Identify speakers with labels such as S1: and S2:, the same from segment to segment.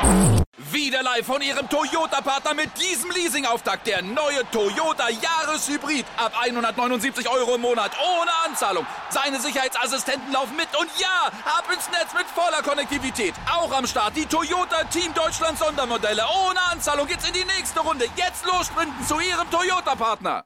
S1: Wieder live von Ihrem Toyota-Partner mit diesem Leasing-Auftakt. Der neue Toyota Jahreshybrid. Ab 179 € im Monat. Ohne Anzahlung. Seine Sicherheitsassistenten laufen mit. Und ja, ab ins Netz mit voller Konnektivität. Auch am Start die Toyota Team Deutschland Sondermodelle. Ohne Anzahlung geht's in die nächste Runde. Jetzt los sprinten zu Ihrem Toyota-Partner.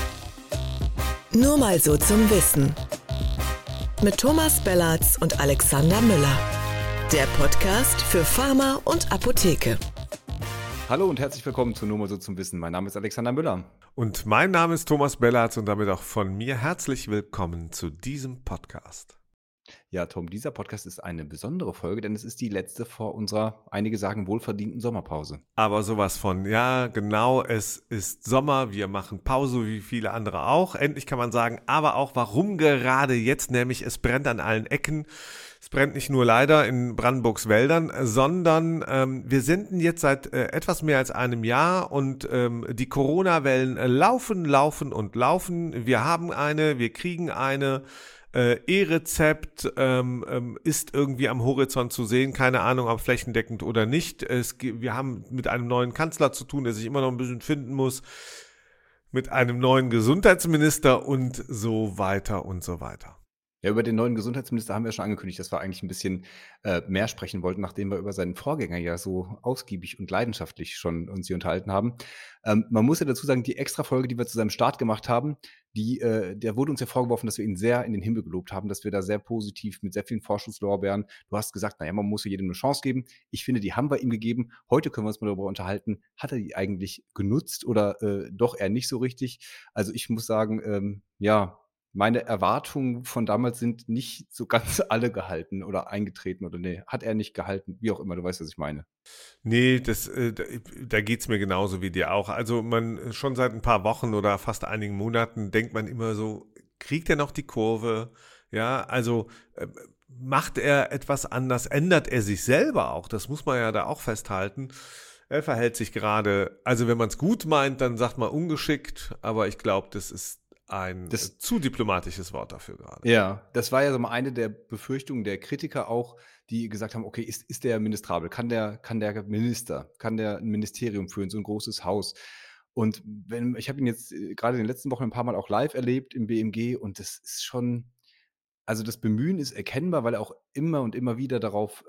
S2: Nur mal so zum Wissen. Mit Thomas Bellatz und Alexander Müller. Der Podcast für Pharma und Apotheke.
S3: Hallo und herzlich willkommen zu Nur mal so zum Wissen. Mein Name ist Alexander Müller.
S4: Und mein Name ist Thomas Bellatz und damit auch von mir herzlich willkommen zu diesem Podcast.
S3: Ja, Tom, dieser Podcast ist eine besondere Folge, denn es ist die letzte vor unserer, einige sagen, wohlverdienten Sommerpause.
S4: Aber sowas von, ja genau, es ist Sommer, wir machen Pause wie viele andere auch. Endlich kann man sagen, aber auch warum gerade jetzt, nämlich es brennt an allen Ecken. Es brennt nicht nur leider in Brandenburgs Wäldern, sondern wir senden jetzt seit etwas mehr als einem Jahr und die Corona-Wellen laufen. Wir haben eine, wir kriegen eine. E-Rezept ist irgendwie am Horizont zu sehen, keine Ahnung, ob flächendeckend oder nicht. Wir haben mit einem neuen Kanzler zu tun, der sich immer noch ein bisschen finden muss, mit einem neuen Gesundheitsminister und so weiter und so weiter.
S3: Ja, über den neuen Gesundheitsminister haben wir schon angekündigt, dass wir eigentlich ein bisschen mehr sprechen wollten, nachdem wir über seinen Vorgänger ja so ausgiebig und leidenschaftlich schon uns hier unterhalten haben. Man muss ja dazu sagen, die Extra-Folge, die wir zu seinem Start gemacht haben, der wurde uns ja vorgeworfen, dass wir ihn sehr in den Himmel gelobt haben, dass wir da sehr positiv mit sehr vielen Vorschusslorbeeren. Du hast gesagt, naja, man muss ja jedem eine Chance geben. Ich finde, die haben wir ihm gegeben. Heute können wir uns mal darüber unterhalten, hat er die eigentlich genutzt oder doch eher nicht so richtig? Also ich muss sagen, meine Erwartungen von damals sind nicht so ganz alle gehalten oder eingetreten oder nee, hat er nicht gehalten, wie auch immer, du weißt, was ich meine.
S4: Nee, da geht's mir genauso wie dir auch. Also schon seit ein paar Wochen oder fast einigen Monaten denkt man immer so, kriegt er noch die Kurve? Ja, also macht er etwas anders, ändert er sich selber auch? Das muss man ja da auch festhalten. Er verhält sich gerade, also wenn man es gut meint, dann sagt man ungeschickt, aber ich glaube, das ist das zu diplomatisches Wort dafür gerade.
S3: Ja, das war ja so mal eine der Befürchtungen der Kritiker auch, die gesagt haben, okay, ist der ministrabel? Kann der Minister, kann der ein Ministerium führen, so ein großes Haus? Und ich habe ihn jetzt gerade in den letzten Wochen ein paar Mal auch live erlebt im BMG und das ist schon, also das Bemühen ist erkennbar, weil er auch immer und immer wieder darauf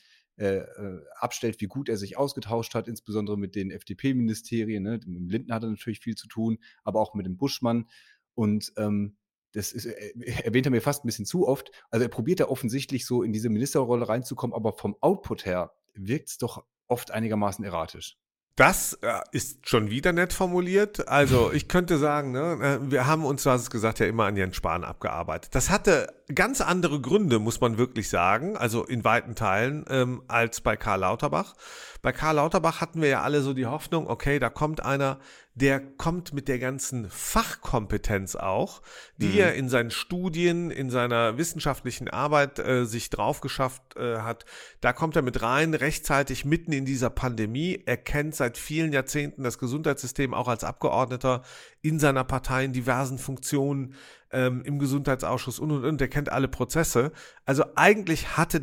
S3: abstellt, wie gut er sich ausgetauscht hat, insbesondere mit den FDP-Ministerien. Ne? Mit dem Lindner hat er natürlich viel zu tun, aber auch mit dem Buschmann. Und das erwähnt er mir fast ein bisschen zu oft. Also er probiert ja offensichtlich so in diese Ministerrolle reinzukommen, aber vom Output her wirkt es doch oft einigermaßen erratisch.
S4: Das ist schon wieder nett formuliert. Also ich könnte sagen, wir haben uns, du hast es gesagt, ja immer an Jens Spahn abgearbeitet. Das hatte ganz andere Gründe, muss man wirklich sagen, also in weiten Teilen, als bei Karl Lauterbach. Bei Karl Lauterbach hatten wir ja alle so die Hoffnung, okay, da kommt einer, der kommt mit der ganzen Fachkompetenz auch, die er in seinen Studien, in seiner wissenschaftlichen Arbeit sich drauf geschafft hat. Da kommt er mit rein, rechtzeitig mitten in dieser Pandemie. Er kennt seit vielen Jahrzehnten das Gesundheitssystem auch als Abgeordneter in seiner Partei in diversen Funktionen im Gesundheitsausschuss und. Der kennt alle Prozesse. Also eigentlich hat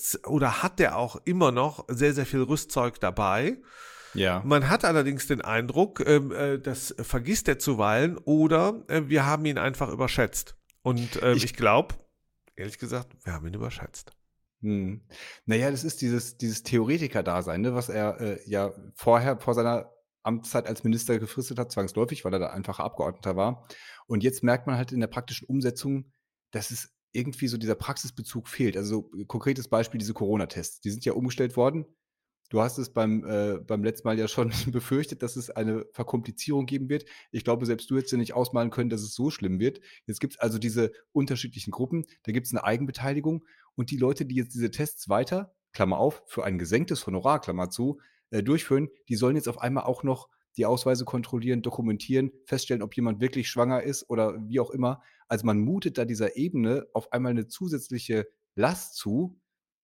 S4: der auch immer noch sehr, sehr viel Rüstzeug dabei.
S3: Ja.
S4: Man hat allerdings den Eindruck, das vergisst er zuweilen oder wir haben ihn einfach überschätzt. Und ich glaube, ehrlich gesagt, wir haben ihn überschätzt.
S3: Naja, das ist dieses Theoretiker-Dasein, ne, was er ja vorher, vor seiner Amtszeit als Minister gefristet hat, zwangsläufig, weil er da einfacher Abgeordneter war. Und jetzt merkt man halt in der praktischen Umsetzung, dass es irgendwie so dieser Praxisbezug fehlt. Also konkretes Beispiel, diese Corona-Tests, die sind ja umgestellt worden. Du hast es beim letzten Mal ja schon befürchtet, dass es eine Verkomplizierung geben wird. Ich glaube, selbst du hättest ja nicht ausmalen können, dass es so schlimm wird. Jetzt gibt es also diese unterschiedlichen Gruppen, da gibt es eine Eigenbeteiligung und die Leute, die jetzt diese Tests weiter, Klammer auf, für ein gesenktes Honorar, Klammer zu, durchführen, die sollen jetzt auf einmal auch noch die Ausweise kontrollieren, dokumentieren, feststellen, ob jemand wirklich schwanger ist oder wie auch immer. Also man mutet da dieser Ebene auf einmal eine zusätzliche Last zu,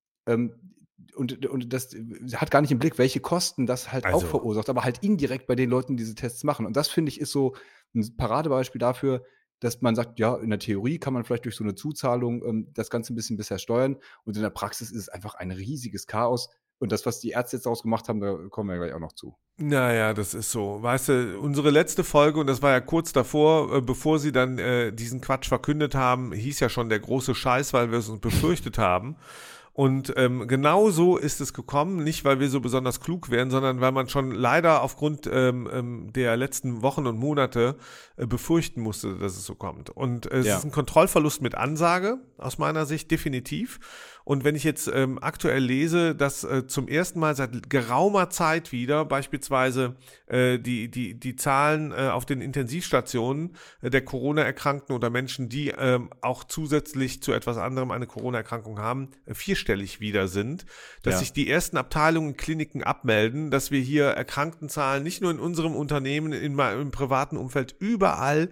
S3: und das hat gar nicht im Blick, welche Kosten das halt auch verursacht, aber halt indirekt bei den Leuten, die diese Tests machen. Und das, finde ich, ist so ein Paradebeispiel dafür, dass man sagt, ja, in der Theorie kann man vielleicht durch so eine Zuzahlung das Ganze ein bisschen besser steuern und in der Praxis ist es einfach ein riesiges Chaos. Und das, was die Ärzte jetzt daraus gemacht haben, da kommen wir gleich auch noch zu.
S4: Naja, das ist so. Weißt du, unsere letzte Folge, und das war ja kurz davor, bevor sie dann diesen Quatsch verkündet haben, hieß ja schon der große Scheiß, weil wir es uns befürchtet haben. Und genau so ist es gekommen, nicht weil wir so besonders klug wären, sondern weil man schon leider aufgrund der letzten Wochen und Monate befürchten musste, dass es so kommt. Und es ist ein Kontrollverlust mit Ansage, aus meiner Sicht definitiv. Und wenn ich jetzt aktuell lese, dass zum ersten Mal seit geraumer Zeit wieder beispielsweise die Zahlen auf den Intensivstationen der Corona-Erkrankten oder Menschen, die auch zusätzlich zu etwas anderem eine Corona-Erkrankung haben, vierstellig wieder sind, dass sich die ersten Abteilungen, Kliniken abmelden, dass wir hier Erkrankentenzahlen nicht nur in unserem Unternehmen, im privaten Umfeld, überall,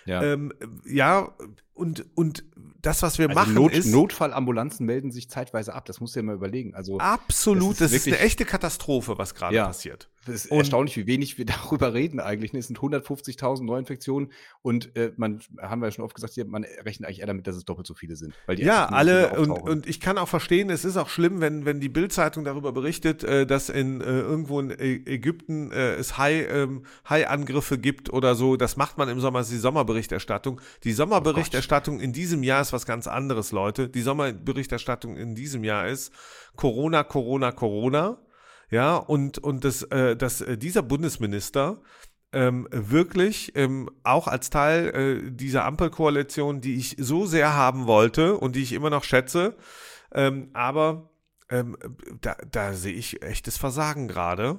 S4: und das, was wir machen, ist...
S3: Notfallambulanzen melden sich zeitweise ab, das musst du dir mal überlegen. Also,
S4: absolut, das ist eine echte Katastrophe, was gerade passiert.
S3: Es ist erstaunlich, wie wenig wir darüber reden eigentlich. Es sind 150.000 Neuinfektionen und haben wir ja schon oft gesagt, man rechnet eigentlich eher damit, dass es doppelt so viele sind. Weil die
S4: alle, und ich kann auch verstehen, es ist auch schlimm, wenn die Bild-Zeitung darüber berichtet, dass irgendwo in Ägypten es Hai-Angriffe gibt oder so. Das macht man im Sommer, das ist die Sommerberichterstattung. Die Sommerberichterstattung in diesem Jahr ist was ganz anderes, Leute. Die Sommerberichterstattung in diesem Jahr ist Corona, Corona, Corona. Ja, und dass dieser Bundesminister wirklich auch als Teil dieser Ampelkoalition, die ich so sehr haben wollte und die ich immer noch schätze, aber da sehe ich echtes Versagen gerade.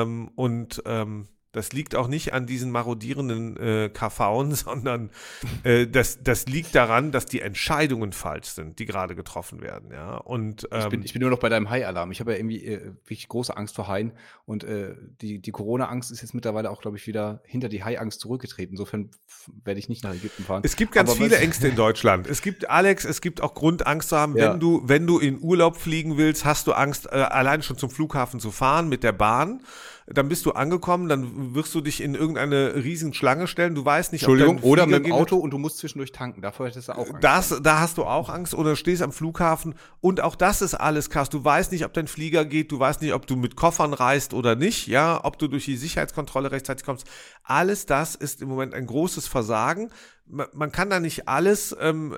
S4: Das liegt auch nicht an diesen marodierenden KVen, sondern das liegt daran, dass die Entscheidungen falsch sind, die gerade getroffen werden. Ja? Und,
S3: ich bin nur noch bei deinem Hai-Alarm. Ich habe ja irgendwie wirklich große Angst vor Haien. Und die Corona-Angst ist jetzt mittlerweile auch, glaube ich, wieder hinter die Hai-Angst zurückgetreten. Insofern werde ich nicht nach Ägypten fahren.
S4: Es gibt ganz viele Ängste in Deutschland. Es gibt auch Grund, Angst zu haben. Ja. Wenn du in Urlaub fliegen willst, hast du Angst, allein schon zum Flughafen zu fahren mit der Bahn. Dann bist du angekommen, dann wirst du dich in irgendeine riesen Schlange stellen. Du weißt nicht,
S3: oder mit dem Auto und du musst zwischendurch tanken. Davor hättest du auch Angst.
S4: Da hast du auch Angst oder stehst am Flughafen und auch das ist alles krass. Du weißt nicht, ob dein Flieger geht, du weißt nicht, ob du mit Koffern reist oder nicht, ja, ob du durch die Sicherheitskontrolle rechtzeitig kommst. Alles das ist im Moment ein großes Versagen. Man kann da nicht alles,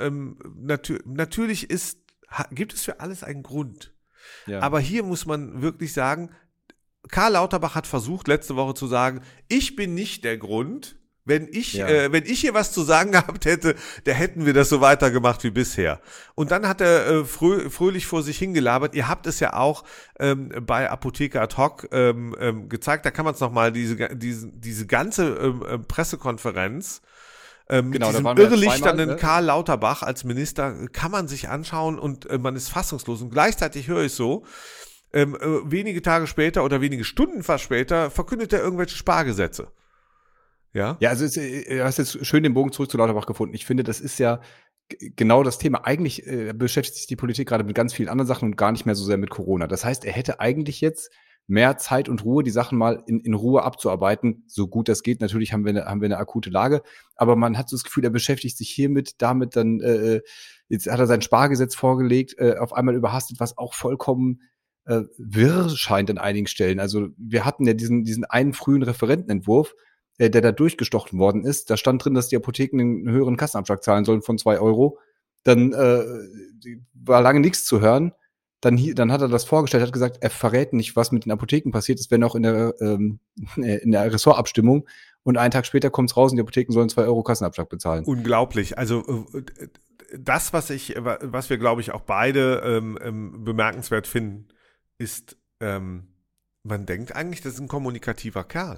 S4: natürlich gibt es für alles einen Grund. Ja. Aber hier muss man wirklich sagen, Karl Lauterbach hat versucht, letzte Woche zu sagen, ich bin nicht der Grund, wenn ich hier was zu sagen gehabt hätte, da hätten wir das so weitergemacht wie bisher. Und dann hat er fröhlich vor sich hingelabert. Ihr habt es ja auch bei Apotheker ad hoc gezeigt, da kann man es nochmal, diese ganze Pressekonferenz mit diesem irrelichternden Karl Lauterbach als Minister kann man sich anschauen und man ist fassungslos. Und gleichzeitig höre ich so, wenige Tage später oder wenige Stunden fast später verkündet er irgendwelche Spargesetze. Ja,
S3: also du hast jetzt schön den Bogen zurück zu Lauterbach gefunden. Ich finde, das ist ja genau das Thema. Eigentlich beschäftigt sich die Politik gerade mit ganz vielen anderen Sachen und gar nicht mehr so sehr mit Corona. Das heißt, er hätte eigentlich jetzt mehr Zeit und Ruhe, die Sachen mal in Ruhe abzuarbeiten, so gut das geht. Natürlich haben wir eine akute Lage, aber man hat so das Gefühl, er beschäftigt sich damit dann, jetzt hat er sein Spargesetz vorgelegt, auf einmal überhastet, was auch vollkommen wirr scheint an einigen Stellen. Also wir hatten ja diesen einen frühen Referentenentwurf, der da durchgestochen worden ist. Da stand drin, dass die Apotheken einen höheren Kassenabschlag zahlen sollen von 2 Euro. Dann war lange nichts zu hören. Dann hat er das vorgestellt, hat gesagt, er verrät nicht, was mit den Apotheken passiert ist, wenn auch in der Ressortabstimmung. Und einen Tag später kommt's raus und die Apotheken sollen 2 Euro Kassenabschlag bezahlen.
S4: Unglaublich. Also das, was wir, glaube ich, auch beide bemerkenswert finden, ist, man denkt eigentlich, das ist ein kommunikativer Kerl.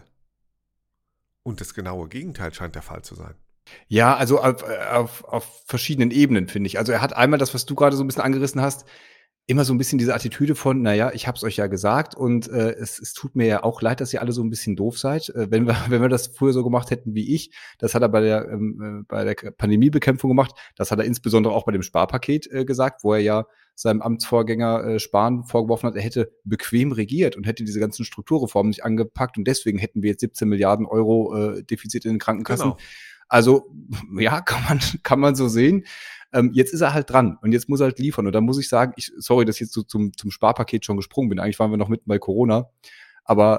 S4: Und das genaue Gegenteil scheint der Fall zu sein.
S3: Ja, also auf verschiedenen Ebenen, finde ich. Also er hat einmal das, was du gerade so ein bisschen angerissen hast, immer so ein bisschen diese Attitüde von, naja, ich hab's euch ja gesagt und es tut mir ja auch leid, dass ihr alle so ein bisschen doof seid. Wenn wir das früher so gemacht hätten wie ich, das hat er bei der Pandemiebekämpfung gemacht, das hat er insbesondere auch bei dem Sparpaket gesagt, wo er ja seinem Amtsvorgänger Spahn vorgeworfen hat, er hätte bequem regiert und hätte diese ganzen Strukturreformen nicht angepackt und deswegen hätten wir jetzt 17 Milliarden Euro Defizit in den Krankenkassen. Genau. Also ja, kann man so sehen. Jetzt ist er halt dran und jetzt muss er halt liefern. Und da muss ich sagen, sorry, dass ich jetzt so zum Sparpaket schon gesprungen bin. Eigentlich waren wir noch mitten bei Corona. Aber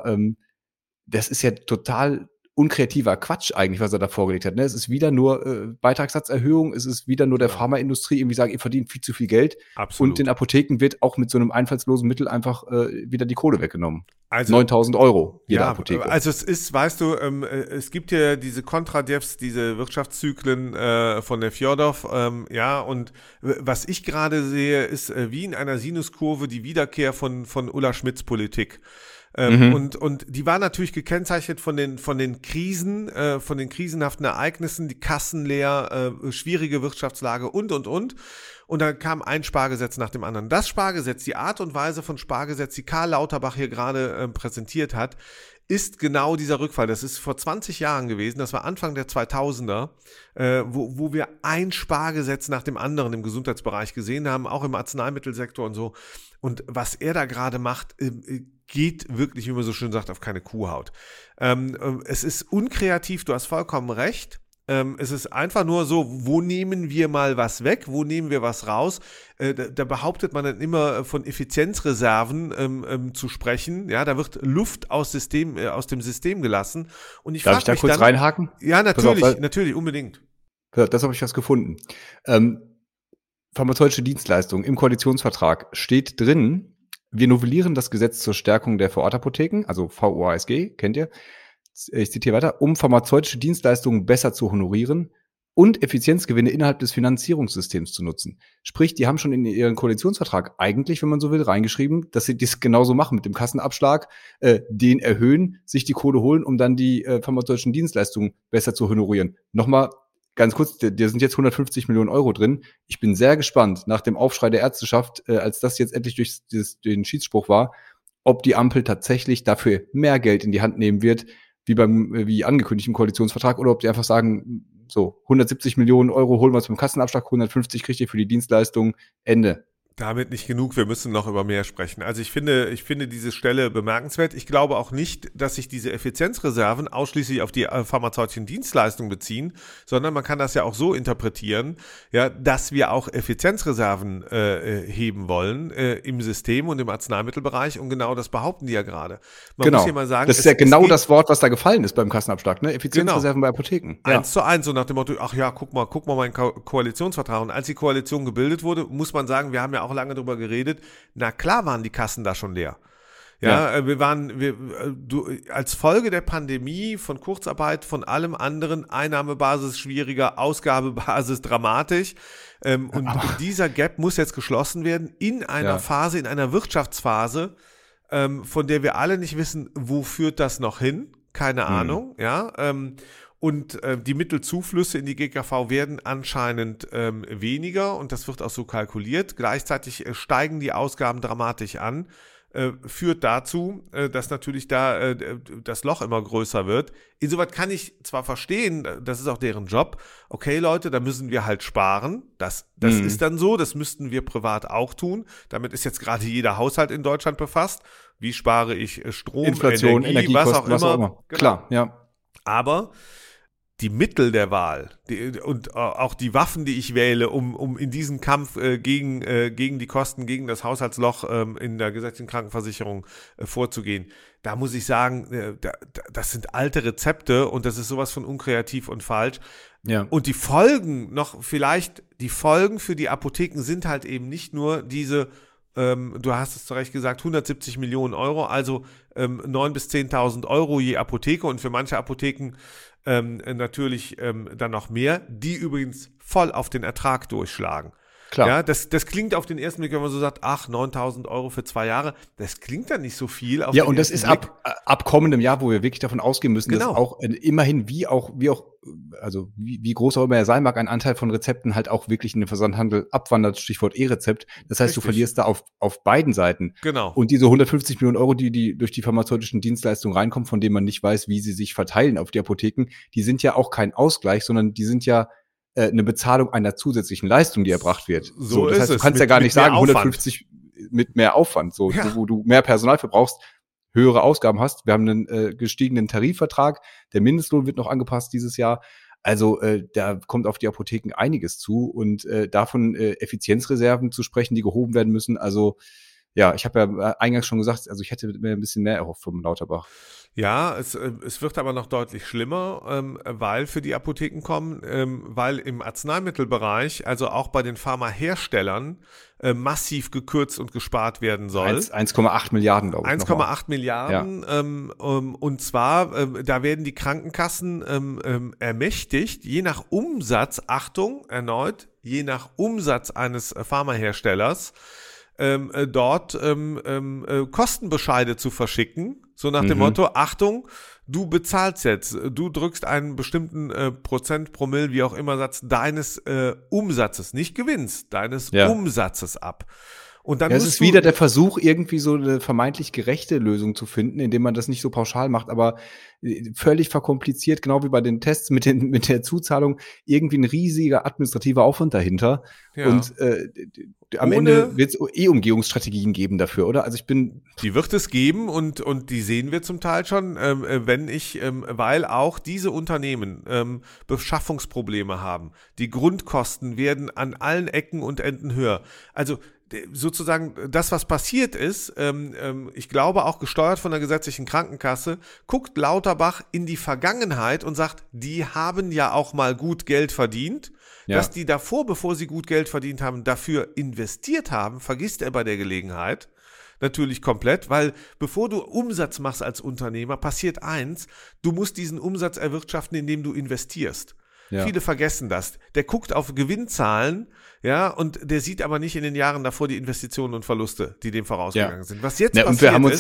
S3: das ist ja total unkreativer Quatsch eigentlich, was er da vorgelegt hat. Ne? Es ist wieder nur Beitragssatzerhöhung, es ist wieder nur der Pharmaindustrie irgendwie sagen, ihr verdient viel zu viel Geld.
S4: Absolut.
S3: Und den Apotheken wird auch mit so einem einfallslosen Mittel einfach wieder die Kohle weggenommen.
S4: Also
S3: 9.000 € jede Apotheke.
S4: Also es ist, weißt du, es gibt ja diese Kontradevs, diese Wirtschaftszyklen von der Fjordov, und was ich gerade sehe, ist wie in einer Sinuskurve die Wiederkehr von Ulla Schmidts Politik. Und die war natürlich gekennzeichnet von den Krisen, von den krisenhaften Ereignissen, die Kassen leer, schwierige Wirtschaftslage und. Und dann kam ein Spargesetz nach dem anderen. Das Spargesetz, die Art und Weise von Spargesetz, die Karl Lauterbach hier gerade präsentiert hat, ist genau dieser Rückfall. Das ist vor 20 Jahren gewesen, das war Anfang der 2000er, wo wir ein Spargesetz nach dem anderen im Gesundheitsbereich gesehen haben, auch im Arzneimittelsektor und so. Und was er da gerade macht, geht wirklich, wie man so schön sagt, auf keine Kuhhaut. Es ist unkreativ, du hast vollkommen recht. Es ist einfach nur so, wo nehmen wir mal was weg, wo nehmen wir was raus? Da behauptet man dann immer von Effizienzreserven zu sprechen. Ja, da wird Luft aus dem System gelassen. Und
S3: Darf ich da kurz reinhaken?
S4: Ja, natürlich, unbedingt.
S3: Das habe ich was gefunden. Pharmazeutische Dienstleistungen im Koalitionsvertrag steht drin, wir novellieren das Gesetz zur Stärkung der Vorortapotheken, also VOASG, kennt ihr? Ich zitiere weiter, um pharmazeutische Dienstleistungen besser zu honorieren und Effizienzgewinne innerhalb des Finanzierungssystems zu nutzen. Sprich, die haben schon in ihren Koalitionsvertrag eigentlich, wenn man so will, reingeschrieben, dass sie das genauso machen mit dem Kassenabschlag, den erhöhen, sich die Kohle holen, um dann die pharmazeutischen Dienstleistungen besser zu honorieren. Nochmal ganz kurz, da sind jetzt 150 Millionen € drin. Ich bin sehr gespannt, nach dem Aufschrei der Ärzteschaft, als das jetzt endlich durch den Schiedsspruch war, ob die Ampel tatsächlich dafür mehr Geld in die Hand nehmen wird, wie angekündigt im Koalitionsvertrag, oder ob die einfach sagen, so 170 Millionen € holen wir uns beim Kassenabschlag, 150 kriegt ihr für die Dienstleistung, Ende.
S4: Damit nicht genug, wir müssen noch über mehr sprechen. Also ich finde diese Stelle bemerkenswert. Ich glaube auch nicht, dass sich diese Effizienzreserven ausschließlich auf die pharmazeutischen Dienstleistungen beziehen, sondern man kann das ja auch so interpretieren, ja, dass wir auch Effizienzreserven heben wollen im System und im Arzneimittelbereich, und genau das behaupten die ja gerade. Man muss hier mal sagen,
S3: das ist ja genau das Wort, was da gefallen ist beim Kassenabschlag, ne? Effizienzreserven bei Apotheken.
S4: 1:1, so nach dem Motto, ach ja, guck mal mein Koalitionsvertrag. Und als die Koalition gebildet wurde, muss man sagen, wir haben ja auch lange drüber geredet, na klar waren die Kassen da schon leer. Ja. Als Folge der Pandemie, von Kurzarbeit, von allem anderen, Einnahmebasis schwieriger, Ausgabebasis dramatisch. Und dieser Gap muss jetzt geschlossen werden in einer Phase, in einer Wirtschaftsphase, von der wir alle nicht wissen, wo führt das noch hin? Keine Ahnung, ja. Und die Mittelzuflüsse in die GKV werden anscheinend weniger, und das wird auch so kalkuliert. Gleichzeitig steigen die Ausgaben dramatisch an, führt dazu, dass natürlich da das Loch immer größer wird. Insoweit kann ich zwar verstehen, das ist auch deren Job, okay Leute, da müssen wir halt sparen. Das ist dann so, das müssten wir privat auch tun. Damit ist jetzt gerade jeder Haushalt in Deutschland befasst. Wie spare ich Strom,
S3: Inflation, Energie,
S4: was auch immer.
S3: Genau. Klar, ja.
S4: Aber die Mittel der Wahl und auch die Waffen, die ich wähle, um in diesen Kampf gegen die Kosten, gegen das Haushaltsloch in der gesetzlichen Krankenversicherung vorzugehen, da muss ich sagen, das sind alte Rezepte, und das ist sowas von unkreativ und falsch. Ja. Und die Folgen für die Apotheken sind halt eben nicht nur diese, du hast es zu Recht gesagt, 170 Millionen €, also 9.000 bis 10.000 € je Apotheke, und für manche Apotheken natürlich dann noch mehr, die übrigens voll auf den Ertrag durchschlagen. Klar. Ja, das klingt auf den ersten Blick, wenn man so sagt, 9.000 € für 2 Jahre, das klingt dann nicht so viel.
S3: Ja, und das ist ab kommendem Jahr, wo wir wirklich davon ausgehen müssen, dass auch immerhin wie groß auch immer er sein mag, ein Anteil von Rezepten halt auch wirklich in den Versandhandel abwandert, Stichwort E-Rezept. Das heißt, du verlierst da auf beiden Seiten.
S4: Genau.
S3: Und diese 150 Millionen €, die durch die pharmazeutischen Dienstleistungen reinkommen, von denen man nicht weiß, wie sie sich verteilen auf die Apotheken, die sind ja auch kein Ausgleich, sondern die sind ja eine Bezahlung einer zusätzlichen Leistung, die erbracht wird.
S4: So
S3: das heißt, du kannst ja gar nicht sagen, 150 mit mehr Aufwand, wo du mehr Personal für brauchst, höhere Ausgaben hast. Wir haben einen gestiegenen Tarifvertrag, der Mindestlohn wird noch angepasst dieses Jahr. Also da kommt auf die Apotheken einiges zu und davon Effizienzreserven zu sprechen, die gehoben werden müssen. Also ja, ich habe ja eingangs schon gesagt, also ich hätte mir ein bisschen mehr erhofft vom Lauterbach.
S4: Ja, es wird aber noch deutlich schlimmer, weil für die Apotheken kommen, weil im Arzneimittelbereich, also auch bei den Pharmaherstellern, massiv gekürzt und gespart werden soll.
S3: 1,8 Milliarden, glaube ich.
S4: 1,8 Milliarden. Ja. Und zwar, da werden die Krankenkassen ermächtigt, je nach Umsatz, Achtung, erneut, je nach Umsatz eines Pharmaherstellers, dort Kostenbescheide zu verschicken, so nach dem Motto, Achtung, du bezahlst jetzt, du drückst einen bestimmten Prozent, Promille, wie auch immer, Satz deines Umsatzes, nicht Gewinns, deines Umsatzes ab. Und dann
S3: es ist wieder der Versuch, irgendwie so eine vermeintlich gerechte Lösung zu finden, indem man das nicht so pauschal macht, aber völlig verkompliziert, genau wie bei den Tests mit der Zuzahlung, irgendwie ein riesiger administrativer Aufwand dahinter. Ja. Und am Ende wird es Umgehungsstrategien geben dafür, oder? Also
S4: die wird es geben und die sehen wir zum Teil schon, weil auch diese Unternehmen Beschaffungsprobleme haben. Die Grundkosten werden an allen Ecken und Enden höher. Also sozusagen das, was passiert ist, ich glaube auch gesteuert von der gesetzlichen Krankenkasse, guckt Lauterbach in die Vergangenheit und sagt, die haben ja auch mal gut Geld verdient. Ja. Dass die davor, bevor sie gut Geld verdient haben, dafür investiert haben, vergisst er bei der Gelegenheit natürlich komplett, weil bevor du Umsatz machst als Unternehmer, passiert eins, du musst diesen Umsatz erwirtschaften, indem du investierst. Ja. Viele vergessen das. Der guckt auf Gewinnzahlen, ja, und der sieht aber nicht in den Jahren davor die Investitionen und Verluste, die dem vorausgegangen sind. Was jetzt passiert
S3: und wir haben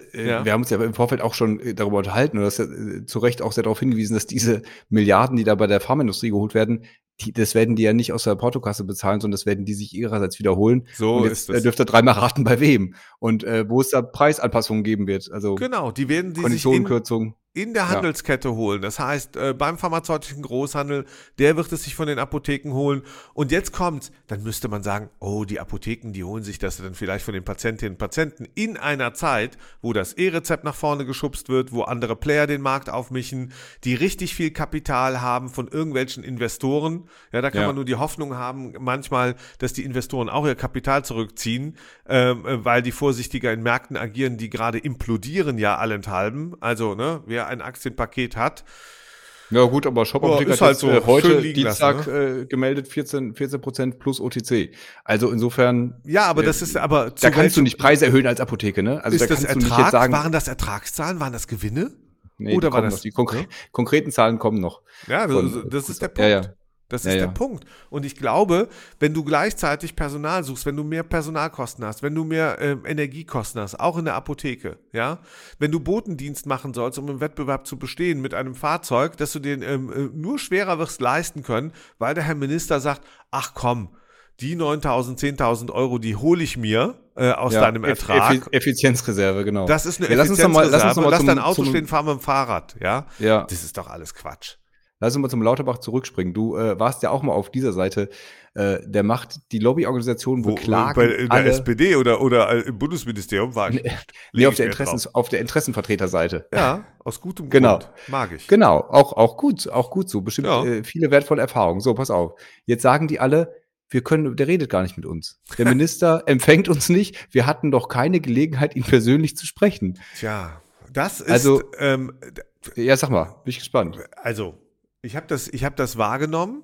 S3: uns ja im Vorfeld auch schon darüber unterhalten und du hast ja zu Recht auch sehr darauf hingewiesen, dass diese Milliarden, die da bei der Pharmaindustrie geholt werden, das werden die ja nicht aus der Portokasse bezahlen, sondern das werden die sich ihrerseits wiederholen.
S4: So
S3: und jetzt dürft ihr dreimal raten, bei wem. Und wo es da Preisanpassungen geben wird. Also
S4: genau, die werden die
S3: Konditionenkürzungen.
S4: In der Handelskette holen. Das heißt, beim pharmazeutischen Großhandel, der wird es sich von den Apotheken holen. Und jetzt kommt's, dann müsste man sagen, oh, die Apotheken, die holen sich das dann vielleicht von den Patientinnen und Patienten in einer Zeit, wo das E-Rezept nach vorne geschubst wird, wo andere Player den Markt aufmischen, die richtig viel Kapital haben von irgendwelchen Investoren. Ja, da kann man nur die Hoffnung haben, manchmal, dass die Investoren auch ihr Kapital zurückziehen, weil die vorsichtiger in Märkten agieren, die gerade implodieren ja allenthalben. Also, ne, wer ein Aktienpaket hat.
S3: Ja gut, aber Shop-Apotheke hat
S4: halt so
S3: heute Dienstag gemeldet 14% plus OTC. Also insofern.
S4: Ja, aber das ist aber.
S3: Da kannst du nicht Preise erhöhen als Apotheke, ne? Also
S4: ist
S3: da
S4: das
S3: kannst du
S4: Ertrag?
S3: Nicht jetzt sagen,
S4: waren das Ertragszahlen? Waren das Gewinne?
S3: Nee,
S4: oder war das
S3: noch. Die konkreten Zahlen kommen noch.
S4: Ja, das ist der Punkt.
S3: Ja.
S4: Das ist der Punkt. Und ich glaube, wenn du gleichzeitig Personal suchst, wenn du mehr Personalkosten hast, wenn du mehr Energiekosten hast, auch in der Apotheke, ja, wenn du Botendienst machen sollst, um im Wettbewerb zu bestehen mit einem Fahrzeug, dass du den nur schwerer wirst leisten können, weil der Herr Minister sagt, ach komm, die 9.000, 10.000 Euro, die hole ich mir aus deinem Ertrag.
S3: Effizienzreserve, genau.
S4: Das ist eine Effizienzreserve. Lass dein Auto stehen, fahr mit dem Fahrrad, ja. Das ist doch alles Quatsch.
S3: Lass uns mal zum Lauterbach zurückspringen. Du warst ja auch mal auf dieser Seite. Der macht die Lobbyorganisationen beklagen.
S4: Bei der SPD oder im Bundesministerium war ich.
S3: Nee, auf der Interessenvertreterseite.
S4: Ja, aus gutem
S3: Grund.
S4: Mag ich.
S3: Genau, auch gut so. Bestimmt viele wertvolle Erfahrungen. So, pass auf. Jetzt sagen die alle, der redet gar nicht mit uns. Der Minister empfängt uns nicht. Wir hatten doch keine Gelegenheit, ihn persönlich zu sprechen.
S4: Tja, das ist.
S3: Also, ja, sag mal, bin ich gespannt.
S4: Also, ich hab das wahrgenommen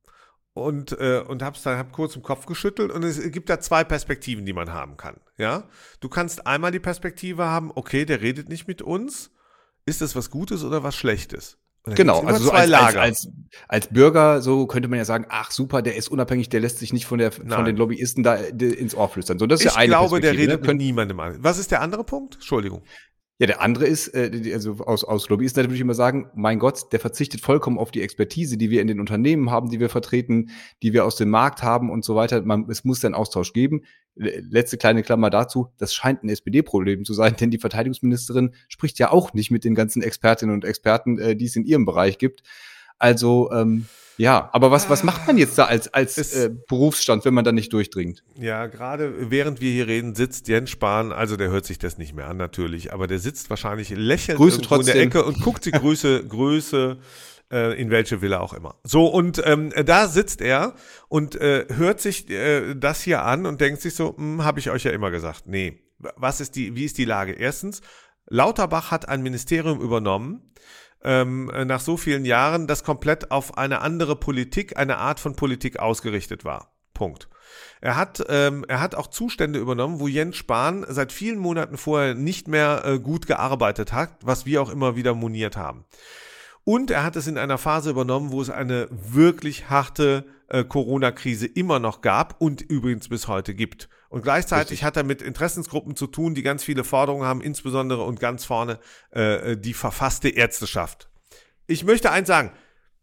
S4: und hab kurz im Kopf geschüttelt und es gibt da zwei Perspektiven, die man haben kann. Ja, du kannst einmal die Perspektive haben, okay, der redet nicht mit uns. Ist das was Gutes oder was Schlechtes?
S3: Genau, also so als Bürger, so könnte man ja sagen, ach super, der ist unabhängig, der lässt sich nicht von den Lobbyisten da ins Ohr flüstern. So, das ist ja eine
S4: Perspektive. Ich glaube, der redet mit niemandem an. Was ist der andere Punkt? Entschuldigung.
S3: Ja, der andere ist, also aus Lobbyisten würde ich immer sagen, mein Gott, der verzichtet vollkommen auf die Expertise, die wir in den Unternehmen haben, die wir vertreten, die wir aus dem Markt haben und so weiter. Es muss einen Austausch geben. Letzte kleine Klammer dazu, das scheint ein SPD-Problem zu sein, denn die Verteidigungsministerin spricht ja auch nicht mit den ganzen Expertinnen und Experten, die es in ihrem Bereich gibt. Also, ja, aber was macht man jetzt da als Berufsstand, wenn man da nicht durchdringt?
S4: Ja, gerade während wir hier reden, sitzt Jens Spahn, also der hört sich das nicht mehr an natürlich, aber der sitzt wahrscheinlich lächelnd
S3: irgendwo
S4: in der Ecke und guckt die Größe in welche Villa auch immer. So, und da sitzt er und hört sich das hier an und denkt sich so, habe ich euch ja immer gesagt. Nee, wie ist die Lage? Erstens, Lauterbach hat ein Ministerium übernommen, nach so vielen Jahren, das komplett auf eine andere Politik, eine Art von Politik ausgerichtet war. Punkt. Er hat auch Zustände übernommen, wo Jens Spahn seit vielen Monaten vorher nicht mehr gut gearbeitet hat, was wir auch immer wieder moniert haben. Und er hat es in einer Phase übernommen, wo es eine wirklich harte Corona-Krise immer noch gab und übrigens bis heute gibt. Und gleichzeitig hat er mit Interessensgruppen zu tun, die ganz viele Forderungen haben, insbesondere und ganz vorne die verfasste Ärzteschaft. Ich möchte eins sagen,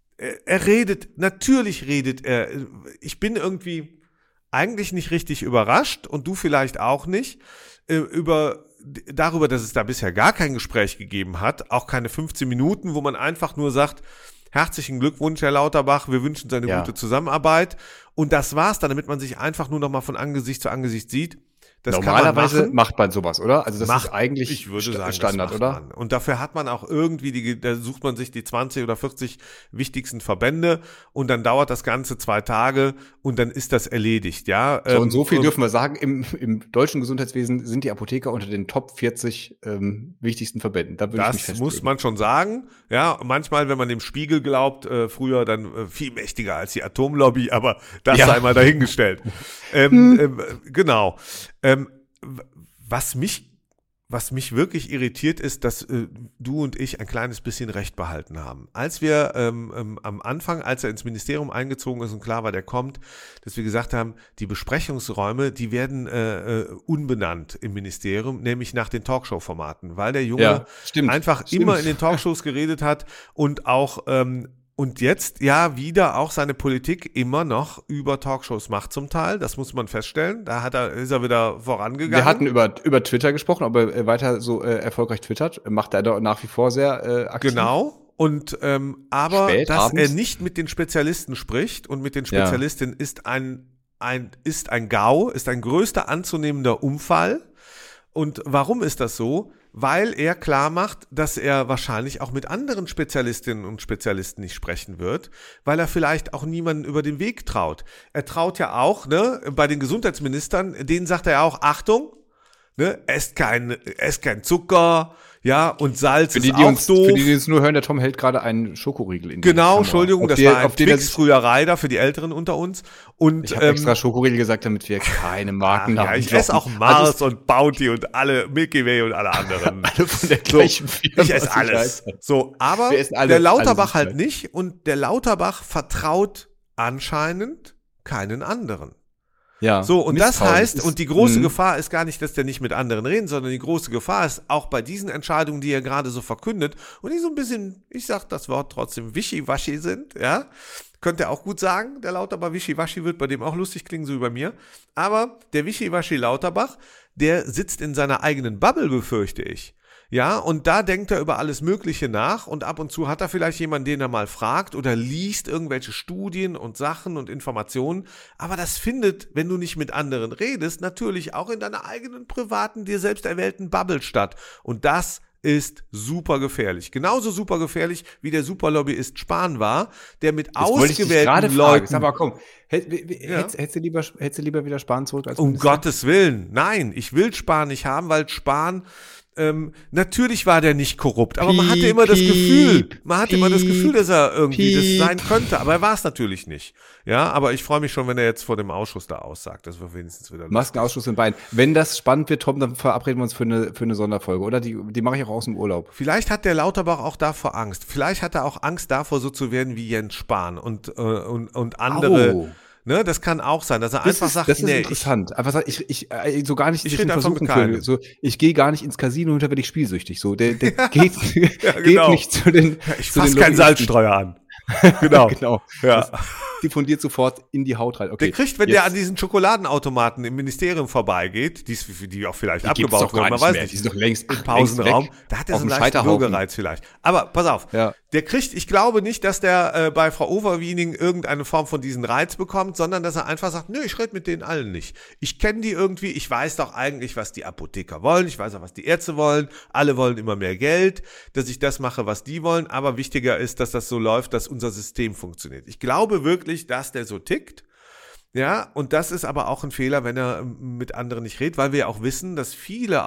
S4: natürlich redet er, ich bin irgendwie eigentlich nicht richtig überrascht und du vielleicht auch nicht, darüber, dass es da bisher gar kein Gespräch gegeben hat, auch keine 15 Minuten, wo man einfach nur sagt, herzlichen Glückwunsch, Herr Lauterbach, wir wünschen eine gute Zusammenarbeit. Und das war's dann, damit man sich einfach nur noch mal von Angesicht zu Angesicht sieht. Das
S3: Normalerweise macht man sowas, oder? Also das ist eigentlich
S4: ich würde sagen,
S3: Standard, oder?
S4: Man. Und dafür hat man auch irgendwie, da sucht man sich die 20 oder 40 wichtigsten Verbände und dann dauert das Ganze 2 Tage und dann ist das erledigt, ja.
S3: So, und so viel dürfen wir sagen, im deutschen Gesundheitswesen sind die Apotheker unter den Top 40 wichtigsten Verbänden. Da würde ich mich festlegen.
S4: Das muss man schon sagen, ja. Manchmal, wenn man dem Spiegel glaubt, früher dann viel mächtiger als die Atomlobby, aber das sei mal dahingestellt. Genau. Was mich wirklich irritiert ist, dass du und ich ein kleines bisschen Recht behalten haben. Als wir am Anfang, als er ins Ministerium eingezogen ist und klar war, der kommt, dass wir gesagt haben, die Besprechungsräume, die werden unbenannt im Ministerium, nämlich nach den Talkshow-Formaten, weil der Junge einfach immer in den Talkshows geredet hat und auch und jetzt wieder auch seine Politik immer noch über Talkshows macht zum Teil. Das muss man feststellen. Da ist er wieder vorangegangen.
S3: Wir hatten über Twitter gesprochen, ob er weiter so erfolgreich twittert. Macht er da nach wie vor sehr aktiv.
S4: Genau. Und aber
S3: Spät,
S4: dass
S3: abends.
S4: er nicht mit den Spezialisten spricht und mit den Spezialistinnen ist ein GAU, ist ein größter anzunehmender Unfall. Und warum ist das so? Weil er klar macht, dass er wahrscheinlich auch mit anderen Spezialistinnen und Spezialisten nicht sprechen wird, weil er vielleicht auch niemanden über den Weg traut. Er traut ja auch, bei den Gesundheitsministern, denen sagt er ja auch, Achtung, esst kein Zucker, ja, und Salz ist auch doof.
S3: Für die es nur hören, der Tom hält gerade einen Schokoriegel in die
S4: Genau,
S3: Kamera.
S4: Entschuldigung, das war ein Twix-Früherei da für die Älteren unter uns. Und,
S3: ich habe extra Schokoriegel gesagt, damit wir keine Marken haben.
S4: Ja, ich esse auch Mars und Bounty und alle, Milky Way und alle anderen.
S3: Alle von der gleichen Firma.
S4: Ich esse alles. So, aber der Lauterbach halt nicht und der Lauterbach vertraut anscheinend keinen anderen.
S3: Ja,
S4: so, und das heißt, und die große Gefahr ist gar nicht, dass der nicht mit anderen redet, sondern die große Gefahr ist auch bei diesen Entscheidungen, die er gerade so verkündet und die so ein bisschen, ich sag das Wort trotzdem, wischiwaschi sind, ja, könnte er auch gut sagen, der Lauterbach wischiwaschi wird bei dem auch lustig klingen, so wie bei mir, aber der wischiwaschi Lauterbach, der sitzt in seiner eigenen Bubble, befürchte ich. Ja, und da denkt er über alles Mögliche nach und ab und zu hat er vielleicht jemanden, den er mal fragt oder liest irgendwelche Studien und Sachen und Informationen, aber das findet, wenn du nicht mit anderen redest, natürlich auch in deiner eigenen privaten, dir selbst erwählten Bubble statt und das ist super gefährlich. Genauso super gefährlich, wie der Superlobbyist Spahn war, der mit ausgewählten Leuten...
S3: Sag mal, komm, hättest du lieber wieder Spahn zurück als
S4: Minister? Um Gottes Willen, nein, ich will Spahn nicht haben, weil Spahn... natürlich war der nicht korrupt, aber man hatte immer das Gefühl, dass er irgendwie das sein könnte, aber er war es natürlich nicht. Ja, aber ich freue mich schon, wenn er jetzt vor dem Ausschuss da aussagt, dass wir wenigstens wieder
S3: Maskenausschuss in Bayern. Wenn das spannend wird, Tom, dann verabreden wir uns für eine Sonderfolge, oder? Die mache ich auch aus dem Urlaub.
S4: Vielleicht hat der Lauterbach auch davor Angst. Vielleicht hat er auch Angst davor, so zu werden wie Jens Spahn und andere.
S3: Oh.
S4: Ne, das kann auch sein, dass er einfach sagt,
S3: das ist interessant. Einfach sagt, ich so gar nicht
S4: ich versuchen
S3: so, ich gehe gar nicht ins Casino und da werde ich spielsüchtig. So, der geht,
S4: genau.
S3: nicht zu den.
S4: Ich fasse keinen Salzstreuer an. Genau.
S3: Genau.
S4: Ja.
S3: Diffundiert sofort in die Haut rein. Okay.
S4: Der kriegt, wenn der an diesen Schokoladenautomaten im Ministerium vorbeigeht, die auch vielleicht
S3: die
S4: abgebaut wurden, man weiß nicht.
S3: Die sind doch längst
S4: im Pausenraum.
S3: weg.
S4: Da hat er so einen leichten Würgereiz vielleicht. Aber pass auf.
S3: Ja.
S4: Ich glaube nicht, dass der bei Frau Overwiening irgendeine Form von diesen Reiz bekommt, sondern dass er einfach sagt, nö, ich rede mit denen allen nicht. Ich kenne die irgendwie, ich weiß doch eigentlich, was die Apotheker wollen, ich weiß auch, was die Ärzte wollen, alle wollen immer mehr Geld, dass ich das mache, was die wollen, aber wichtiger ist, dass das so läuft, dass unser System funktioniert. Ich glaube wirklich, dass der so tickt. Ja, und das ist aber auch ein Fehler, wenn er mit anderen nicht redet, weil wir ja auch wissen, dass viele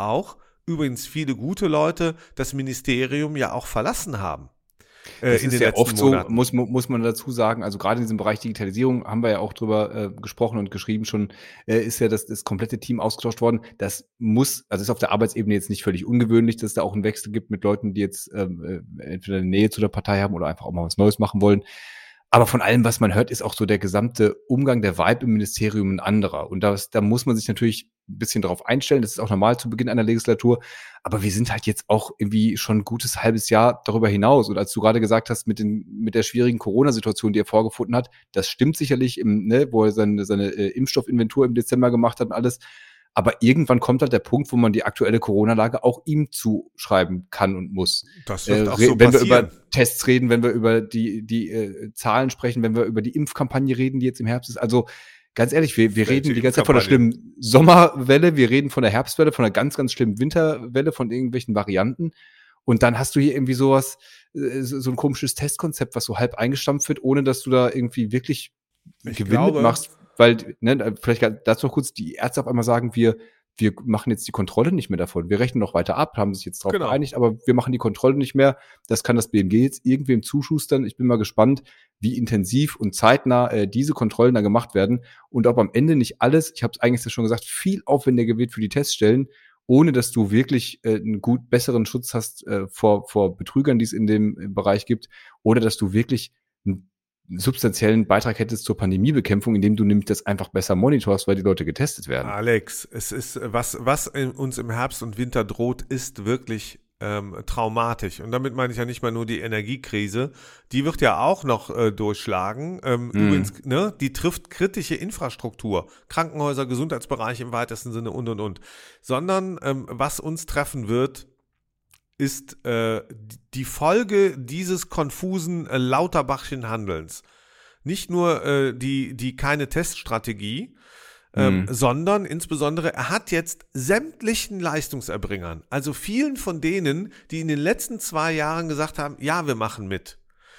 S4: gute Leute, das Ministerium ja auch verlassen haben.
S3: Das
S4: in
S3: ist
S4: den
S3: ja
S4: letzten
S3: oft
S4: Monaten.
S3: so, muss man dazu sagen, also gerade in diesem Bereich Digitalisierung haben wir ja auch drüber gesprochen und geschrieben schon, ist ja das komplette Team ausgetauscht worden. Also ist auf der Arbeitsebene jetzt nicht völlig ungewöhnlich, dass es da auch einen Wechsel gibt mit Leuten, die jetzt entweder eine Nähe zu der Partei haben oder einfach auch mal was Neues machen wollen. Aber von allem, was man hört, ist auch so der gesamte Umgang, der Vibe im Ministerium ein anderer. Und da muss man sich natürlich ein bisschen darauf einstellen. Das ist auch normal zu Beginn einer Legislatur. Aber wir sind halt jetzt auch irgendwie schon ein gutes halbes Jahr darüber hinaus. Und als du gerade gesagt hast, mit der schwierigen Corona-Situation, die er vorgefunden hat, das stimmt sicherlich, wo er seine Impfstoffinventur im Dezember gemacht hat und alles. Aber irgendwann kommt halt der Punkt, wo man die aktuelle Corona-Lage auch ihm zuschreiben kann und muss.
S4: Das wird auch so
S3: wenn wir
S4: passieren.
S3: über Tests reden, wenn wir über die Zahlen sprechen, wenn wir über die Impfkampagne reden, die jetzt im Herbst ist. Also ganz ehrlich, wir reden die ganze Zeit von der schlimmen Sommerwelle, wir reden von der Herbstwelle, von einer ganz, ganz schlimmen Winterwelle, von irgendwelchen Varianten. Und dann hast du hier irgendwie so ein komisches Testkonzept, was so halb eingestampft wird, ohne dass du da irgendwie wirklich Gewinn mitmachst. Weil, vielleicht dazu noch kurz, die Ärzte auf einmal sagen, wir machen jetzt die Kontrolle nicht mehr davon. Wir rechnen noch weiter ab, haben sich jetzt darauf geeinigt, aber wir machen die Kontrolle nicht mehr. Das kann das BMG jetzt irgendwem zuschustern. Ich bin mal gespannt, wie intensiv und zeitnah diese Kontrollen da gemacht werden und ob am Ende nicht alles, ich habe es eigentlich schon gesagt, viel aufwendiger wird für die Teststellen, ohne dass du wirklich einen besseren Schutz hast vor Betrügern, die es in dem Bereich gibt, oder dass du wirklich einen substanziellen Beitrag hättest zur Pandemiebekämpfung, indem du nämlich das einfach besser monitorst, weil die Leute getestet werden.
S4: Alex, es ist, was uns im Herbst und Winter droht, ist wirklich traumatisch. Und damit meine ich ja nicht mal nur die Energiekrise, die wird ja auch noch durchschlagen. Übrigens, die trifft kritische Infrastruktur, Krankenhäuser, Gesundheitsbereich im weitesten Sinne und. Sondern was uns treffen wird, ist die Folge dieses konfusen Lauterbachschen Handelns. Nicht nur die keine Teststrategie, sondern insbesondere, er hat jetzt sämtlichen Leistungserbringern, also vielen von denen, die in den letzten 2 Jahren gesagt haben, ja, wir machen mit,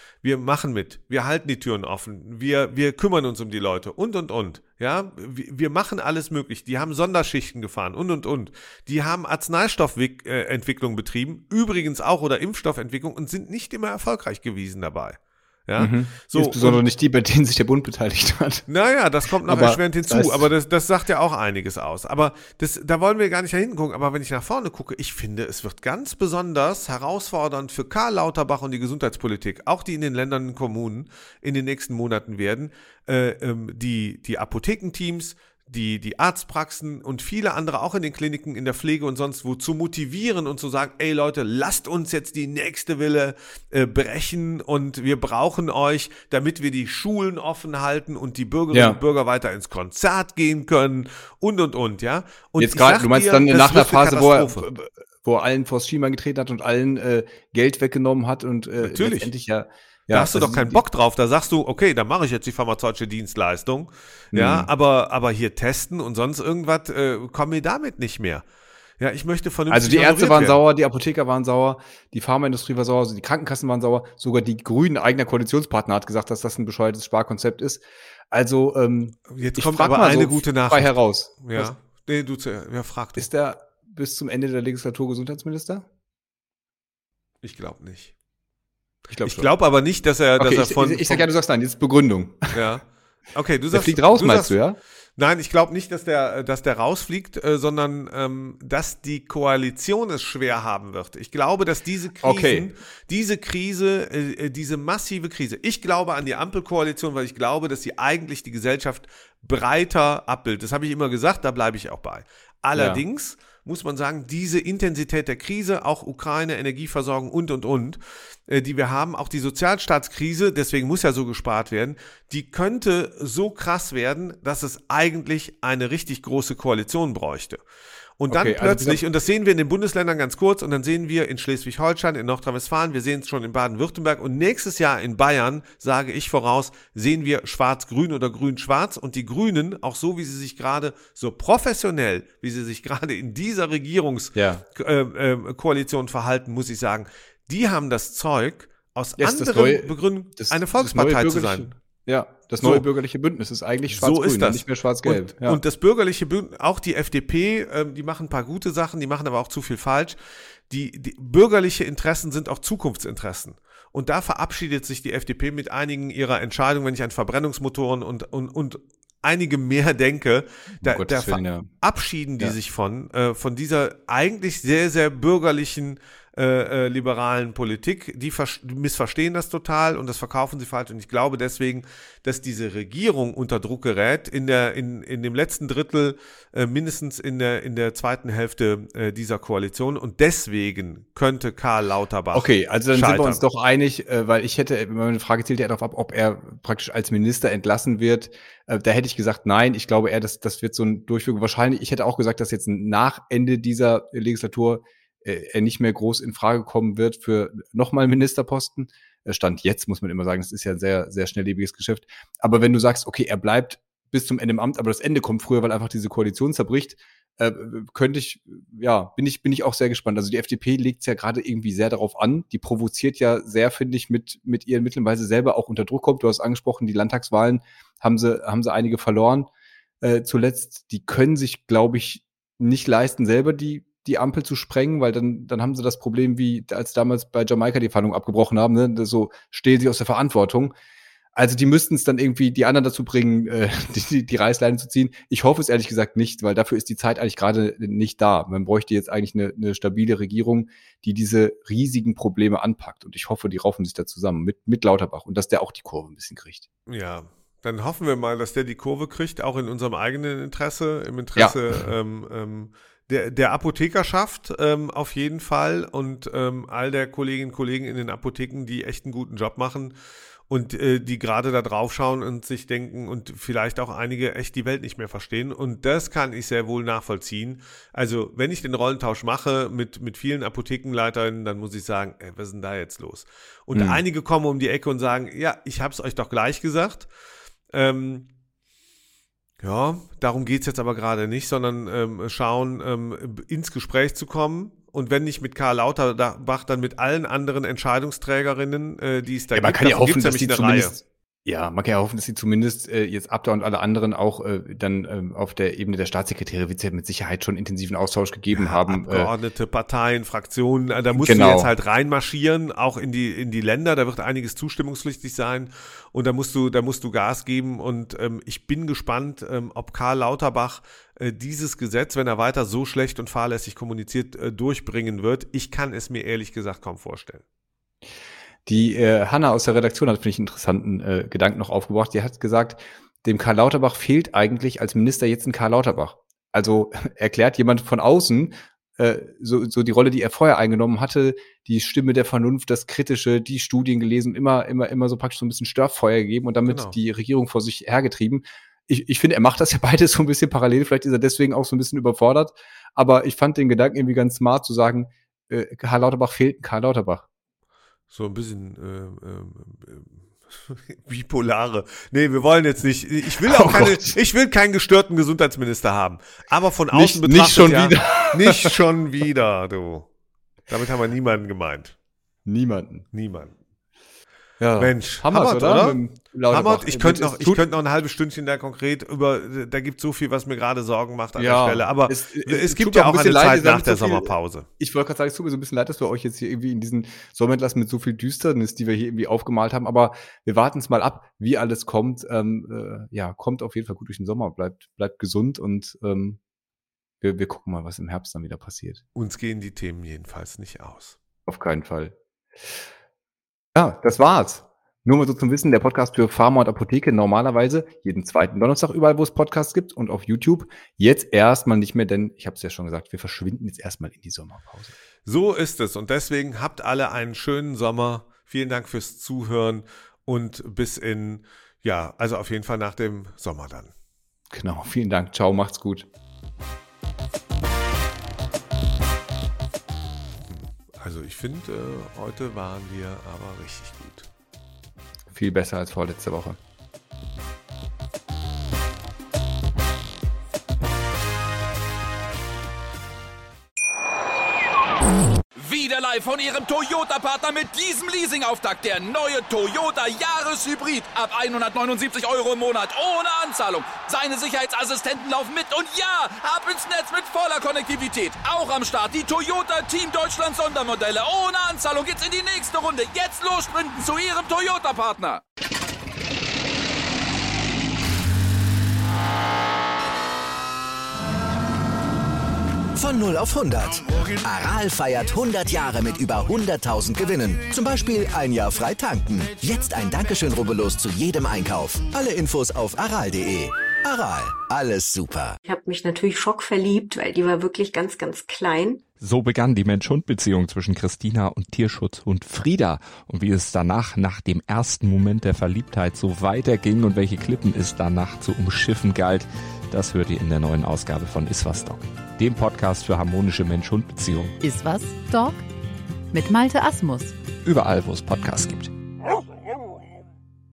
S4: wir halten die Türen offen, wir kümmern uns um die Leute und. Ja, wir machen alles möglich. Die haben Sonderschichten gefahren und. Die haben Arzneistoffentwicklung betrieben, übrigens auch, oder Impfstoffentwicklung, und sind nicht immer erfolgreich gewesen dabei. Ja, so,
S3: insbesondere nicht die, bei denen sich der Bund beteiligt hat.
S4: Naja, das kommt noch erschwerend hinzu, aber das sagt ja auch einiges aus. Aber da wollen wir gar nicht hinten gucken. Aber wenn ich nach vorne gucke, ich finde, es wird ganz besonders herausfordernd für Karl Lauterbach und die Gesundheitspolitik, auch die in den Ländern und Kommunen in den nächsten Monaten werden, die Apothekenteams, die Arztpraxen und viele andere auch in den Kliniken, in der Pflege und sonst wo zu motivieren und zu sagen, ey Leute, lasst uns jetzt die nächste Welle brechen und wir brauchen euch, damit wir die Schulen offen halten und die Bürgerinnen und Bürger weiter ins Konzert gehen können und, ja. Und
S3: jetzt gerade, du meinst dann nach einer Phase, wo er allen vors Schienbein getreten hat und allen Geld weggenommen hat und letztendlich
S4: da hast du doch keinen Bock drauf. Da sagst du, okay, dann mache ich jetzt die pharmazeutische Dienstleistung. Ja, aber hier testen und sonst irgendwas, kommen wir damit nicht mehr. Ja, ich möchte vernünftig.
S3: Also die Ärzte waren sauer, die Apotheker waren sauer, die Pharmaindustrie war sauer, also die Krankenkassen waren sauer. Sogar die Grünen, eigener Koalitionspartner, hat gesagt, dass das ein bescheuertes Sparkonzept ist. Also,
S4: jetzt kommt aber eine gute Nachricht.
S3: Frei heraus.
S4: Ja, nee, frag du.
S3: Ist der bis zum Ende der Legislatur Gesundheitsminister?
S4: Ich glaube nicht.
S3: Ich
S4: glaube aber nicht, dass er
S3: Ich sag ja, du sagst nein, jetzt Begründung.
S4: Ja. Okay, du sagst.
S3: Der fliegt raus, meinst du, ja?
S4: Nein, ich glaube nicht, dass der rausfliegt, sondern dass die Koalition es schwer haben wird. Ich glaube, dass diese massive Krise, ich glaube an die Ampelkoalition, weil ich glaube, dass sie eigentlich die Gesellschaft breiter abbildet. Das habe ich immer gesagt, da bleibe ich auch bei. Allerdings muss man sagen, diese Intensität der Krise, auch Ukraine, Energieversorgung und, die wir haben, auch die Sozialstaatskrise, deswegen muss ja so gespart werden, die könnte so krass werden, dass es eigentlich eine richtig große Koalition bräuchte. Und dann
S3: Okay, also
S4: plötzlich, und das sehen wir in den Bundesländern ganz kurz, und dann sehen wir in Schleswig-Holstein, in Nordrhein-Westfalen, wir sehen es schon in Baden-Württemberg und nächstes Jahr in Bayern, sage ich voraus, sehen wir schwarz-grün oder grün-schwarz, und die Grünen, auch so wie sie sich gerade, so professionell, wie sie sich gerade in dieser Regierungskoalition verhalten, muss ich sagen, die haben das Zeug, aus anderen Begründungen eine Volkspartei zu sein.
S3: Ja, das neue bürgerliche Bündnis ist eigentlich schwarz-grün,
S4: so ist das.
S3: Nicht mehr schwarz-gelb.
S4: Und das bürgerliche Bündnis, auch die FDP, die machen ein paar gute Sachen, die machen aber auch zu viel falsch. Die bürgerliche Interessen sind auch Zukunftsinteressen. Und da verabschiedet sich die FDP mit einigen ihrer Entscheidungen, wenn ich an Verbrennungsmotoren und einige mehr denke, da verabschieden die sich von dieser eigentlich sehr, sehr bürgerlichen liberalen Politik. Die missverstehen das total und das verkaufen sie falsch. Und ich glaube deswegen, dass diese Regierung unter Druck gerät in dem letzten Drittel, mindestens in der zweiten Hälfte dieser Koalition. Und deswegen könnte Karl Lauterbach
S3: Okay, also dann
S4: scheitern.
S3: sind wir uns doch einig, weil meine Frage zielt ja darauf ab, ob er praktisch als Minister entlassen wird. Da hätte ich gesagt, nein, ich glaube eher, das wird so ein Durchführung. Wahrscheinlich, ich hätte auch gesagt, dass jetzt nach Ende dieser Legislatur er nicht mehr groß in Frage kommen wird für nochmal Ministerposten. Stand jetzt, muss man immer sagen, das ist ja ein sehr, sehr schnelllebiges Geschäft. Aber wenn du sagst, okay, er bleibt bis zum Ende im Amt, aber das Ende kommt früher, weil einfach diese Koalition zerbricht, bin ich auch sehr gespannt. Also die FDP legt es ja gerade irgendwie sehr darauf an. Die provoziert ja sehr, finde ich, mit ihren Mitteln, weil sie selber auch unter Druck kommt. Du hast angesprochen, die Landtagswahlen haben sie einige verloren. Zuletzt, die können sich, glaube ich, nicht leisten, selber die Ampel zu sprengen, weil dann haben sie das Problem, wie als damals bei Jamaika die Verhandlungen abgebrochen haben, ne? So stehen sie aus der Verantwortung. Also die müssten es dann irgendwie die anderen dazu bringen, die Reißleine zu ziehen. Ich hoffe es ehrlich gesagt nicht, weil dafür ist die Zeit eigentlich gerade nicht da. Man bräuchte jetzt eigentlich eine stabile Regierung, die diese riesigen Probleme anpackt. Und ich hoffe, die raufen sich da zusammen mit Lauterbach und dass der auch die Kurve ein bisschen kriegt.
S4: Ja, dann hoffen wir mal, dass der die Kurve kriegt, auch in unserem eigenen Interesse, im Interesse der Apothekerschaft auf jeden Fall und all der Kolleginnen und Kollegen in den Apotheken, die echt einen guten Job machen und die gerade da drauf schauen und sich denken und vielleicht auch einige echt die Welt nicht mehr verstehen. Und das kann ich sehr wohl nachvollziehen. Also wenn ich den Rollentausch mache mit vielen Apothekenleitern, dann muss ich sagen, was ist denn da jetzt los? Und einige kommen um die Ecke und sagen, ja, ich habe es euch doch gleich gesagt. Ja, darum geht's jetzt aber gerade nicht, sondern schauen, ins Gespräch zu kommen. Und wenn nicht mit Karl Lauterbach, dann mit allen anderen Entscheidungsträgerinnen, die es da gibt.
S3: Man kann ja hoffen, dass
S4: die zumindest
S3: jetzt Abda und alle anderen auch dann auf der Ebene der Staatssekretäre wird es ja mit Sicherheit schon intensiven Austausch gegeben haben.
S4: Abgeordnete, Parteien, Fraktionen, da musst du jetzt halt reinmarschieren, auch in die Länder, da wird einiges zustimmungspflichtig sein und da musst du Gas geben und ich bin gespannt, ob Karl Lauterbach dieses Gesetz, wenn er weiter so schlecht und fahrlässig kommuniziert, durchbringen wird. Ich kann es mir ehrlich gesagt kaum vorstellen.
S3: Die Hanna aus der Redaktion hat, finde ich, einen interessanten Gedanken noch aufgebracht. Die hat gesagt, dem Karl Lauterbach fehlt eigentlich als Minister jetzt ein Karl Lauterbach. Also erklärt jemand von außen so die Rolle, die er vorher eingenommen hatte, die Stimme der Vernunft, das Kritische, die Studien gelesen, immer so praktisch so ein bisschen Störfeuer gegeben und damit die Regierung vor sich hergetrieben. Ich finde, er macht das ja beides so ein bisschen parallel. Vielleicht ist er deswegen auch so ein bisschen überfordert. Aber ich fand den Gedanken irgendwie ganz smart zu sagen, Karl Lauterbach fehlt ein Karl Lauterbach.
S4: So ein bisschen bipolare. Nee, wir wollen jetzt nicht. Ich will keinen gestörten Gesundheitsminister haben. Aber von außen betrachtet
S3: nicht schon wieder.
S4: Nicht schon wieder, du. Damit haben wir niemanden gemeint.
S3: Niemanden.
S4: Ja. Mensch, Hammer, oder? Hammer. Ich könnte noch ein halbes Stündchen da konkret da gibt es so viel, was mir gerade Sorgen macht an der Stelle. Aber es gibt ja auch eine Zeit nach der Sommerpause.
S3: Ich wollte gerade sagen, es tut mir so ein bisschen leid, dass wir euch jetzt hier irgendwie in diesen Sommer entlassen mit so viel Düsternis, die wir hier irgendwie aufgemalt haben. Aber wir warten es mal ab, wie alles kommt. Kommt auf jeden Fall gut durch den Sommer. Bleibt gesund und wir gucken mal, was im Herbst dann wieder passiert.
S4: Uns gehen die Themen jedenfalls nicht aus.
S3: Auf keinen Fall. Ja, das war's. Nur mal so zum Wissen, der Podcast für Pharma und Apotheke normalerweise jeden zweiten Donnerstag überall, wo es Podcasts gibt und auf YouTube. Jetzt erstmal nicht mehr, denn ich habe es ja schon gesagt, wir verschwinden jetzt erstmal in die Sommerpause.
S4: So ist es und deswegen habt alle einen schönen Sommer. Vielen Dank fürs Zuhören und bis also auf jeden Fall nach dem Sommer dann.
S3: Genau, vielen Dank. Ciao, macht's gut.
S4: Also ich finde, heute waren wir aber richtig gut.
S3: Viel besser als vorletzte Woche.
S1: Wieder live von Ihrem Toyota-Partner mit diesem Leasing-Auftakt. Der neue Toyota Jahreshybrid. Ab 179 € im Monat. Ohne Anzahlung. Seine Sicherheitsassistenten laufen mit. Und ja, ab ins Netz mit voller Konnektivität. Auch am Start die Toyota Team Deutschland Sondermodelle. Ohne Anzahlung geht's in die nächste Runde. Jetzt los sprinten zu Ihrem Toyota-Partner.
S5: Von 0 auf 100. Aral feiert 100 Jahre mit über 100.000 Gewinnen. Zum Beispiel ein Jahr frei tanken. Jetzt ein Dankeschön, rubbellos zu jedem Einkauf. Alle Infos auf aral.de. Aral, alles super.
S6: Ich habe mich natürlich schockverliebt, weil die war wirklich ganz, ganz klein.
S7: So begann die Mensch-Hund-Beziehung zwischen Christina und Tierschutzhund Frieda. Und wie es danach, nach dem ersten Moment der Verliebtheit, so weiterging und welche Klippen es danach zu umschiffen galt, das hört ihr in der neuen Ausgabe von Iswas Dog, dem Podcast für harmonische Mensch-Hund-Beziehungen.
S8: Iswas Dog? Mit Malte Asmus.
S7: Überall, wo es Podcasts gibt.